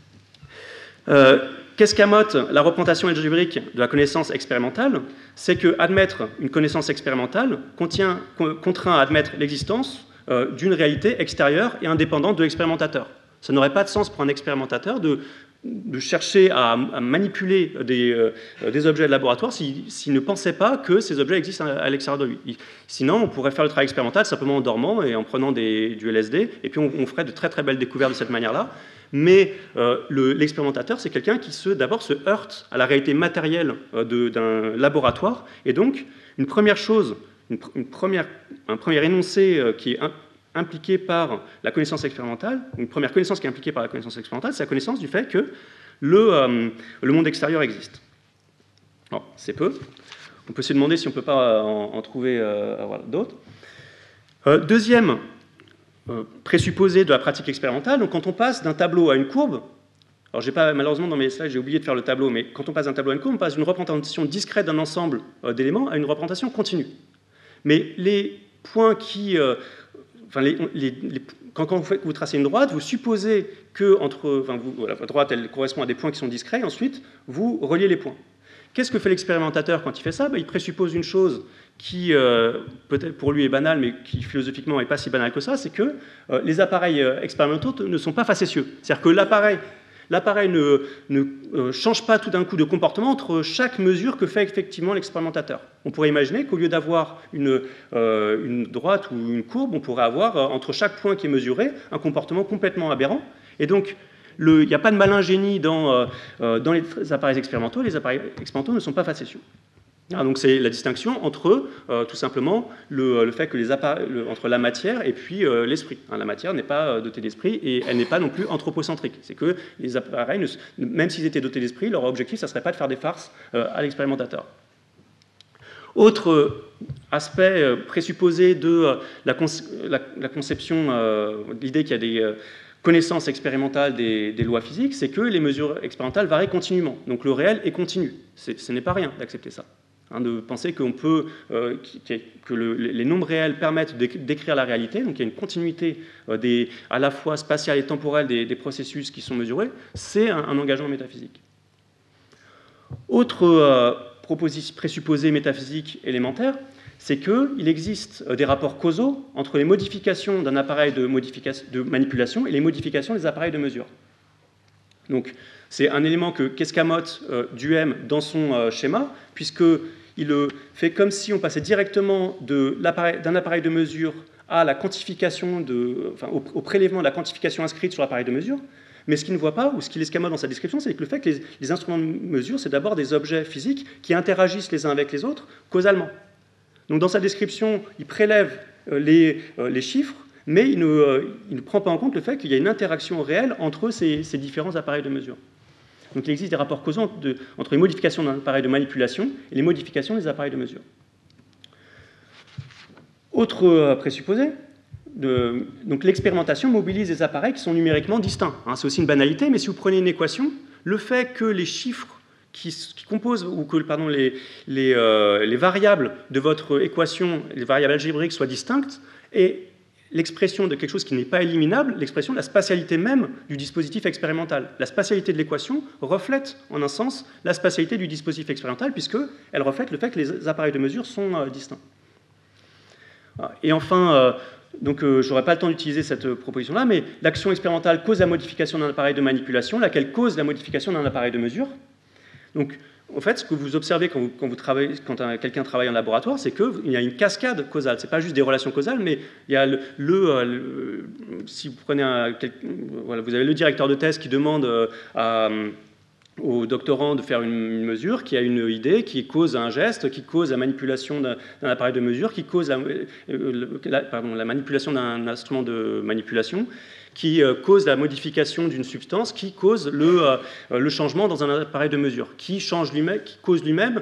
euh, qu'escamote la représentation algébrique de la connaissance expérimentale, c'est que admettre une connaissance expérimentale contient, contraint à admettre l'existence euh, d'une réalité extérieure et indépendante de l'expérimentateur. Ça n'aurait pas de sens pour un expérimentateur de, de chercher à, à manipuler des, euh, des objets de laboratoire s'il, s'il ne pensait pas que ces objets existent à, à l'extérieur de lui. Il, sinon, on pourrait faire le travail expérimental simplement en dormant et en prenant des, du L S D, et puis on, on ferait de très très belles découvertes de cette manière-là. Mais euh, le, l'expérimentateur, c'est quelqu'un qui se, d'abord se heurte à la réalité matérielle euh, de, d'un laboratoire. Et donc, une première chose, une, une première, un premier énoncé euh, qui est un, impliqué par la connaissance expérimentale, une première connaissance qui est impliquée par la connaissance expérimentale, c'est la connaissance du fait que le, euh, le monde extérieur existe. Alors, c'est peu. On peut se demander si on ne peut pas en, en trouver euh, voilà, d'autres. Euh, deuxième Euh, présupposé de la pratique expérimentale. Donc, quand on passe d'un tableau à une courbe, alors j'ai pas, malheureusement dans mes slides j'ai oublié de faire le tableau, mais quand on passe d'un tableau à une courbe, on passe d'une représentation discrète d'un ensemble euh, d'éléments à une représentation continue. Mais les points qui, euh, enfin les, les, les, quand, quand vous, faites, vous tracez une droite, vous supposez que entre, enfin vous, voilà, la droite elle correspond à des points qui sont discrets, et ensuite vous reliez les points. Qu'est-ce que fait l'expérimentateur quand il fait ça? Ben, il présuppose une chose qui, euh, peut-être pour lui est banale, mais qui philosophiquement n'est pas si banale que ça, c'est que euh, les appareils euh, expérimentaux ne sont pas facétieux. C'est-à-dire que l'appareil, l'appareil ne, ne euh, change pas tout d'un coup de comportement entre chaque mesure que fait effectivement l'expérimentateur. On pourrait imaginer qu'au lieu d'avoir une, euh, une droite ou une courbe, on pourrait avoir, euh, entre chaque point qui est mesuré, un comportement complètement aberrant. Et donc, il n'y a pas de malin génie dans, euh, dans les appareils expérimentaux. Les appareils expérimentaux ne sont pas facétieux. Ah, donc c'est la distinction entre euh, tout simplement le, le fait que les appareils, le, entre la matière et puis euh, l'esprit. Hein, la matière n'est pas dotée d'esprit et elle n'est pas non plus anthropocentrique. C'est que les appareils, ne, même s'ils étaient dotés d'esprit, leur objectif, ça ne serait pas de faire des farces euh, à l'expérimentateur. Autre euh, aspect euh, présupposé de euh, la, con la, la conception, euh, l'idée qu'il y a des euh, connaissances expérimentales des, des lois physiques, c'est que les mesures expérimentales varient continuellement. Donc le réel est continu. Ce n'est pas rien d'accepter ça. Hein, de penser qu'on peut, euh, que le, les nombres réels permettent d'écrire la réalité, donc il y a une continuité euh, des, à la fois spatiale et temporelle des, des processus qui sont mesurés, c'est un, un engagement métaphysique. Autre euh, présupposé métaphysique élémentaire, c'est qu'il existe des rapports causaux entre les modifications d'un appareil de, de manipulation et les modifications des appareils de mesure. Donc, c'est un élément que qu'escamote euh, Duhem dans son euh, schéma, puisqu'il euh, fait comme si on passait directement de l'appareil, d'un appareil de mesure à la quantification, de, enfin, au, au prélèvement de la quantification inscrite sur l'appareil de mesure. Mais ce qu'il ne voit pas, ou ce qu'il escamote dans sa description, c'est que le fait que les, les instruments de mesure, c'est d'abord des objets physiques qui interagissent les uns avec les autres causalement. Donc, dans sa description, il prélève euh, les, euh, les chiffres, mais il ne, euh, il ne prend pas en compte le fait qu'il y a une interaction réelle entre ces, ces différents appareils de mesure. Donc il existe des rapports causaux de, entre les modifications d'un appareil de manipulation et les modifications des appareils de mesure. Autre euh, présupposé, de, donc l'expérimentation mobilise des appareils qui sont numériquement distincts. Hein, c'est aussi une banalité, mais si vous prenez une équation, le fait que les chiffres qui, qui composent, ou que pardon, les, les, euh, les variables de votre équation, les variables algébriques soient distinctes, et l'expression de quelque chose qui n'est pas éliminable, l'expression de la spatialité même du dispositif expérimental. La spatialité de l'équation reflète, en un sens, la spatialité du dispositif expérimental, puisqu'elle reflète le fait que les appareils de mesure sont euh, distincts. Et enfin, euh, donc, euh, je n'aurai pas le temps d'utiliser cette proposition-là, mais l'action expérimentale cause la modification d'un appareil de manipulation, laquelle cause la modification d'un appareil de mesure. Donc, en fait, ce que vous observez quand, vous, quand, vous travaillez, quand quelqu'un travaille en laboratoire, c'est qu'il y a une cascade causale. Ce n'est pas juste des relations causales, mais il y a le, le, le si vous prenez un, quel, voilà, vous avez le directeur de thèse qui demande à, au doctorant de faire une, une mesure qui a une idée, qui cause un geste, qui cause la manipulation d'un appareil de mesure, qui cause la, la, pardon, la manipulation d'un instrument de manipulation, qui euh, cause la modification d'une substance, qui cause le, euh, le changement dans un appareil de mesure, qui, change lui-même, qui cause lui-même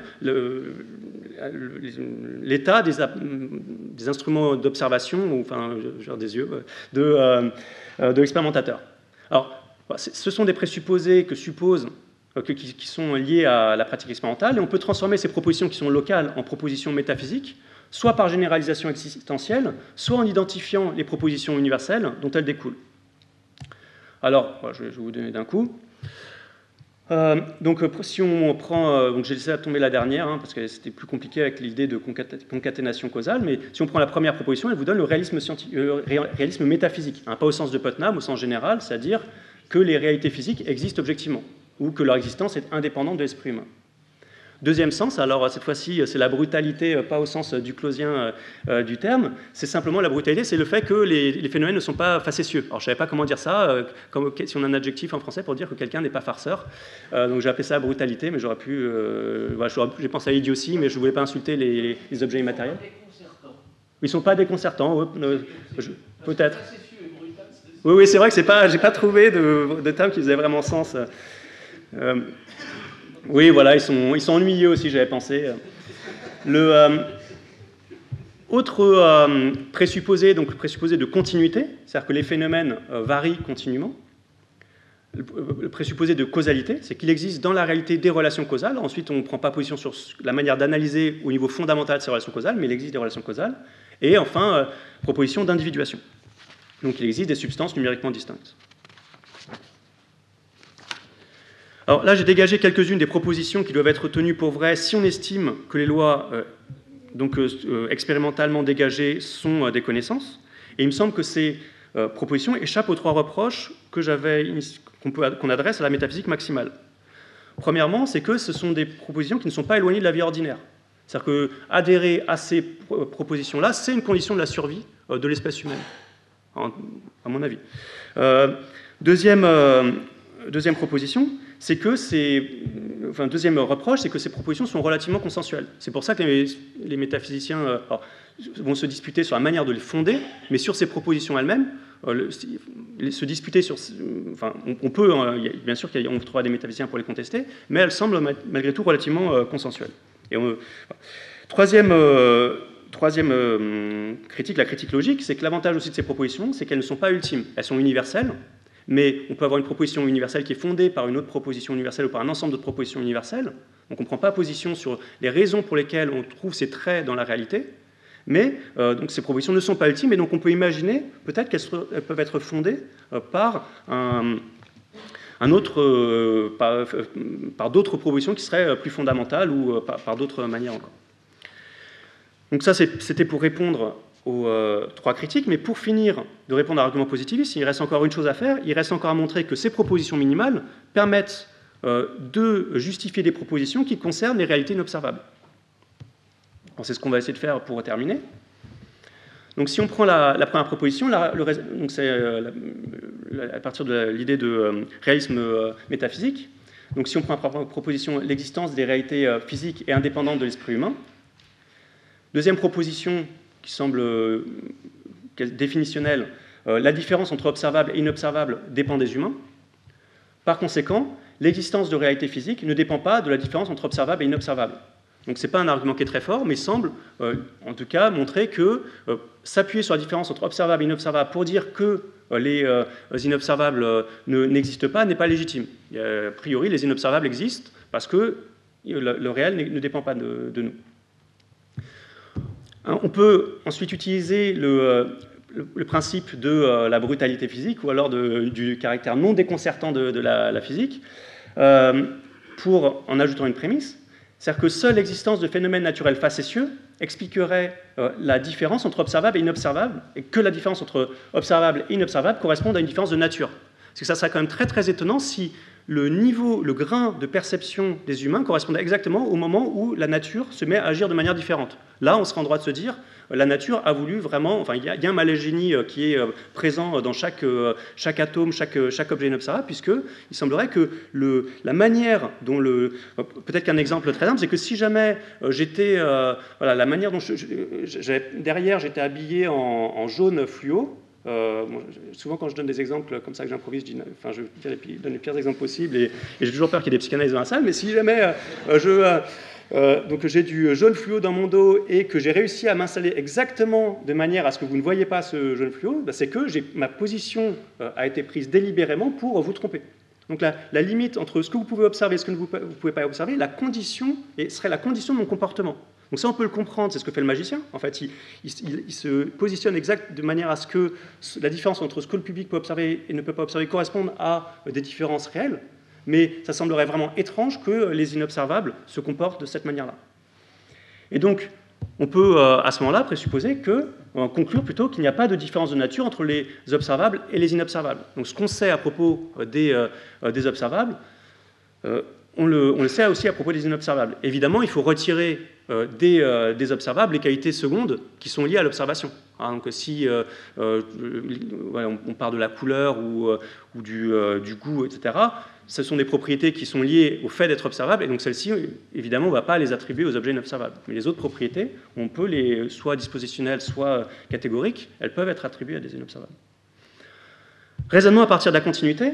l'état des, des instruments d'observation, enfin, genre des yeux, de, euh, de l'expérimentateur. Alors, ce sont des présupposés que suppose qui sont liés à la pratique expérimentale, et on peut transformer ces propositions qui sont locales en propositions métaphysiques, soit par généralisation existentielle, soit en identifiant les propositions universelles dont elles découlent. Alors, je vais vous donner d'un coup. Euh, donc, si on prend, euh, donc j'ai laissé tomber la dernière, hein, parce que c'était plus compliqué avec l'idée de concaténation causale, mais si on prend la première proposition, elle vous donne le réalisme, euh, réalisme métaphysique, hein, pas au sens de Putnam, au sens général, c'est-à-dire que les réalités physiques existent objectivement, ou que leur existence est indépendante de l'esprit humain. Deuxième sens, alors cette fois-ci, c'est la brutalité, pas au sens du clausien euh, du terme, c'est simplement la brutalité, c'est le fait que les, les phénomènes ne sont pas facétieux. Alors je ne savais pas comment dire ça, euh, comme, si on a un adjectif en français pour dire que quelqu'un n'est pas farceur, euh, donc j'ai appelé ça brutalité, mais j'aurais pu, euh, voilà, j'ai pensé à idiotie, mais je ne voulais pas insulter les, les objets immatériels. Ils ne sont pas déconcertants, euh, peut-être. Oui, oui, c'est vrai que c'est pas, j'ai pas trouvé de, de terme qui faisait vraiment sens. Euh, oui, voilà, ils sont, ils sont ennuyeux aussi, j'avais pensé. Le euh, autre euh, présupposé, donc le présupposé de continuité, c'est-à-dire que les phénomènes euh, varient continuellement. Le, le présupposé de causalité, c'est qu'il existe dans la réalité des relations causales. Ensuite, on ne prend pas position sur la manière d'analyser au niveau fondamental de ces relations causales, mais il existe des relations causales. Et enfin, euh, proposition d'individuation. Donc il existe des substances numériquement distinctes. Alors là, j'ai dégagé quelques-unes des propositions qui doivent être tenues pour vraies si on estime que les lois euh, donc, euh, expérimentalement dégagées sont euh, des connaissances. Et il me semble que ces euh, propositions échappent aux trois reproches que j'avais, qu'on peut, qu'on adresse à la métaphysique maximale. Premièrement, c'est que ce sont des propositions qui ne sont pas éloignées de la vie ordinaire. C'est-à-dire qu'adhérer à ces propositions-là, c'est une condition de la survie euh, de l'espèce humaine, en, à mon avis. Euh, deuxième, euh, deuxième proposition, c'est que ces, enfin, deuxième reproche, c'est que ces propositions sont relativement consensuelles. C'est pour ça que les, les métaphysiciens euh, alors, vont se disputer sur la manière de les fonder, mais sur ces propositions elles-mêmes, euh, le, se disputer sur... Enfin, on, on peut, hein, y a, bien sûr qu'on trouvera des métaphysiciens pour les contester, mais elles semblent malgré tout relativement euh, consensuelles. Et on, troisième... Euh, Troisième euh, critique, la critique logique, c'est que l'avantage aussi de ces propositions, c'est qu'elles ne sont pas ultimes. Elles sont universelles, mais on peut avoir une proposition universelle qui est fondée par une autre proposition universelle ou par un ensemble d'autres propositions universelles. Donc on ne prend pas position sur les raisons pour lesquelles on trouve ces traits dans la réalité, mais euh, donc ces propositions ne sont pas ultimes, et donc on peut imaginer peut-être qu'elles peuvent être fondées euh, par un... Un autre, euh, par, euh, par d'autres propositions qui seraient plus fondamentales ou euh, par, par d'autres manières encore. Donc ça, c'était pour répondre aux euh, trois critiques, mais pour finir de répondre à l'argument positiviste, il reste encore une chose à faire, il reste encore à montrer que ces propositions minimales permettent euh, de justifier des propositions qui concernent les réalités inobservables. C'est ce qu'on va essayer de faire pour terminer. Donc si on prend la, la première proposition, c'est euh, à partir de l'idée de euh, réalisme euh, métaphysique, donc si on prend la première proposition, l'existence des réalités euh, physiques et indépendantes de l'esprit humain. Deuxième proposition, qui semble euh, définitionnelle, euh, la différence entre observable et inobservable dépend des humains. Par conséquent, l'existence de réalité physique ne dépend pas de la différence entre observable et inobservable. Donc ce n'est pas un argument qui est très fort, mais semble, euh, en tout cas, montrer que euh, s'appuyer sur la différence entre observable et inobservable pour dire que euh, les euh, inobservables euh, n'existent pas n'est pas légitime. Euh, a priori, les inobservables existent parce que le, le réel ne dépend pas de, de nous. On peut ensuite utiliser le, le, le principe de euh, la brutalité physique ou alors de, du caractère non déconcertant de, de la, la physique euh, pour en ajoutant une prémisse, c'est-à-dire que seule l'existence de phénomènes naturels facétieux expliquerait euh, la différence entre observable et inobservable, et que la différence entre observable et inobservable corresponde à une différence de nature. Parce que ça serait quand même très très étonnant si le niveau, le grain de perception des humains correspondait exactement au moment où la nature se met à agir de manière différente. Là, on serait en droit de se dire, la nature a voulu vraiment, enfin il y a, il y a un mal-génie qui est présent dans chaque, chaque atome, chaque, chaque objet inobservable, puisqu'il semblerait que le, la manière dont le... Peut-être qu'un exemple très simple, c'est que si jamais j'étais... Euh, voilà, la manière dont je, je, derrière j'étais habillé en, en jaune fluo. Euh, bon, souvent quand je donne des exemples comme ça que j'improvise, je, enfin, je donne les pires exemples possibles et, et j'ai toujours peur qu'il y ait des psychanalystes dans la salle, mais si jamais euh, je, euh, donc j'ai du jaune fluo dans mon dos et que j'ai réussi à m'installer exactement de manière à ce que vous ne voyez pas ce jaune fluo, bah, c'est que ma position euh, a été prise délibérément pour vous tromper. Donc la, la limite entre ce que vous pouvez observer et ce que vous ne pouvez pas observer, la condition et serait la condition de mon comportement. Donc ça, on peut le comprendre, c'est ce que fait le magicien. En fait, il, il, il se positionne exact de manière à ce que la différence entre ce que le public peut observer et ne peut pas observer corresponde à des différences réelles. Mais ça semblerait vraiment étrange que les inobservables se comportent de cette manière-là. Et donc, on peut à ce moment-là présupposer que, conclure plutôt qu'il n'y a pas de différence de nature entre les observables et les inobservables. Donc ce qu'on sait à propos des, euh, des observables, euh, on, le, on le sait aussi à propos des inobservables. Évidemment, il faut retirer euh, des, euh, des observables les qualités secondes qui sont liées à l'observation. Hein, donc si euh, euh, voilà, on, on part de la couleur ou, euh, ou du, euh, du goût, et cetera, ce sont des propriétés qui sont liées au fait d'être observables, et donc celles-ci, évidemment, on ne va pas les attribuer aux objets inobservables. Mais les autres propriétés, on peut les, soit dispositionnelles, soit catégoriques, elles peuvent être attribuées à des inobservables. Raisonnement à partir de la continuité.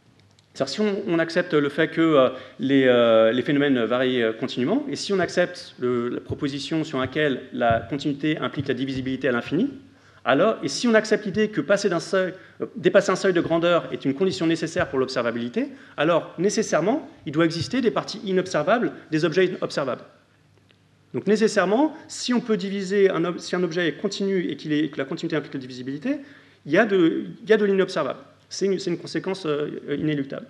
Si on, on accepte le fait que euh, les, euh, les phénomènes varient euh, continuellement, et si on accepte le, la proposition sur laquelle la continuité implique la divisibilité à l'infini, alors, et si on accepte l'idée que passer d'un seuil, euh, dépasser un seuil de grandeur est une condition nécessaire pour l'observabilité, alors nécessairement, il doit exister des parties inobservables des objets observables. Donc nécessairement, si on peut diviser, un, si un objet est continu et qu'il est, que la continuité implique la divisibilité, il y a de, il y a de l'inobservable. C'est une, une conséquence euh, inéluctable.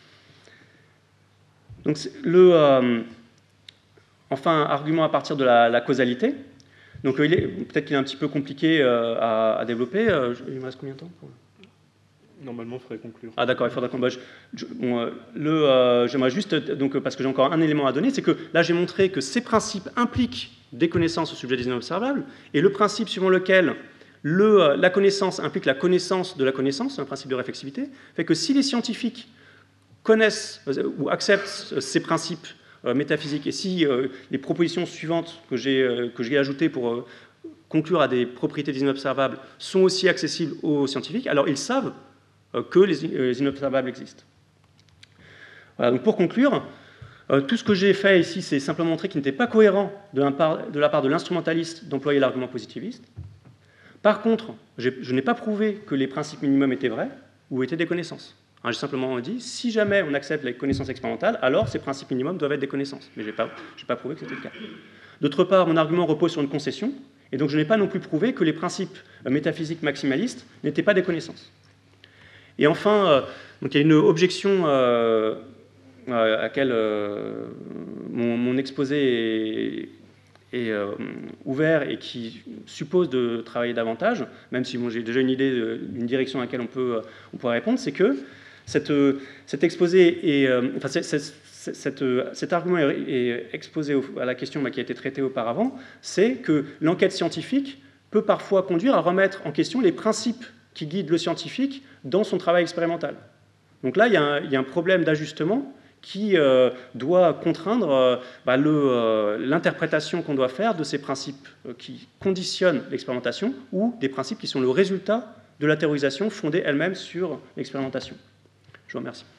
Donc, le, euh, enfin, argument à partir de la, la causalité. Donc, peut-être qu'il est un petit peu compliqué euh, à, à développer. Euh, il me reste combien de temps pour... Normalement, il faudrait conclure. Ah d'accord, il faudra qu'on... Bah, je, je, bon, euh, le, euh, j'aimerais juste, donc, parce que j'ai encore un élément à donner, c'est que là, j'ai montré que ces principes impliquent des connaissances au sujet des inobservables, et le principe suivant lequel Le, la connaissance implique la connaissance de la connaissance, un principe de réflexivité, fait que si les scientifiques connaissent euh, ou acceptent ces principes euh, métaphysiques, et si euh, les propositions suivantes que j'ai euh, que j'ai ajoutées pour euh, conclure à des propriétés des inobservables sont aussi accessibles aux scientifiques, alors ils savent euh, que les, les inobservables existent. Voilà, donc pour conclure, euh, tout ce que j'ai fait ici, c'est simplement montrer qu'il n'était pas cohérent de la part de, la part de l'instrumentaliste d'employer l'argument positiviste. Par contre, je n'ai pas prouvé que les principes minimums étaient vrais ou étaient des connaissances. J'ai simplement dit, si jamais on accepte les connaissances expérimentales, alors ces principes minimums doivent être des connaissances. Mais je n'ai pas, pas prouvé que c'était le cas. D'autre part, mon argument repose sur une concession, et donc je n'ai pas non plus prouvé que les principes métaphysiques maximalistes n'étaient pas des connaissances. Et enfin, euh, donc il y a une objection euh, à laquelle euh, mon, mon exposé est... est euh, ouvert et qui suppose de travailler davantage, même si bon, j'ai déjà une idée d'une direction à laquelle on, peut, on pourrait répondre, c'est que cette, cet exposé est, euh, enfin, c'est, c'est, c'est, cet, cet argument est, est exposé au, à la question bah, qui a été traitée auparavant, c'est que l'enquête scientifique peut parfois conduire à remettre en question les principes qui guident le scientifique dans son travail expérimental. Donc là, il y a un, il y a un problème d'ajustement qui euh, doit contraindre euh, bah, le, euh, l'interprétation qu'on doit faire de ces principes euh, qui conditionnent l'expérimentation ou des principes qui sont le résultat de la théorisation fondée elle-même sur l'expérimentation. Je vous remercie.